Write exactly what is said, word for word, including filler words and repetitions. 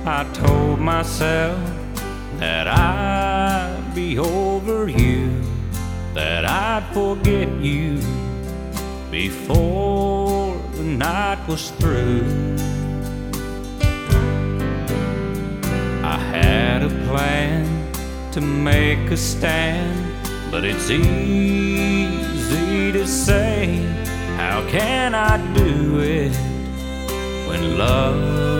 I told myself that I'd be over you, that I'd forget you before the night was through. I had a plan to make a stand, but it's easy to say, how can I do it when love